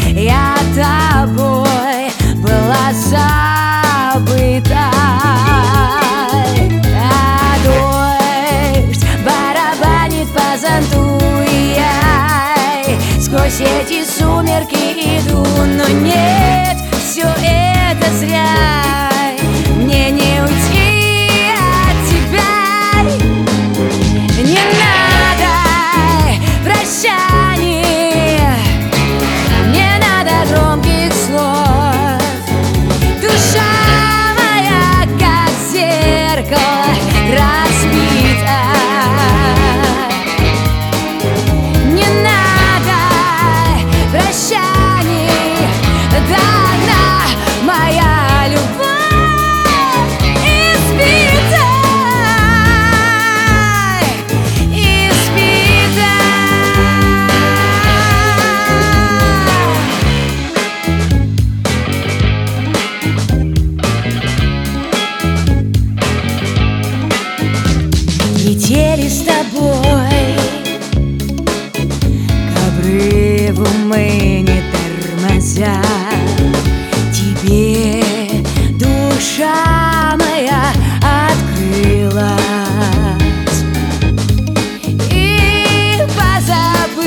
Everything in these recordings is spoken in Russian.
я тобой была забыта. А дождь барабанит по зонту, и я сквозь эти сумерки иду. Но нет, все это зря, мне не уйти от тебя. Не надо прощаний, не надо громких слов. Душа моя, как зеркало, разбита. Не надо прощаний, дана моя любовь избита. Летели с тобой к обрыву мы, не тормозя. Тебе душа моя открылась, и позабыв,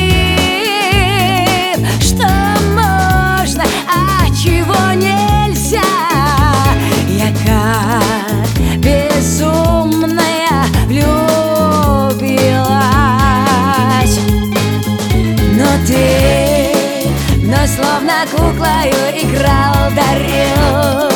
что можно, а чего нельзя, я как безумная влюбилась. Но ты вновь словно куклою играл, дарил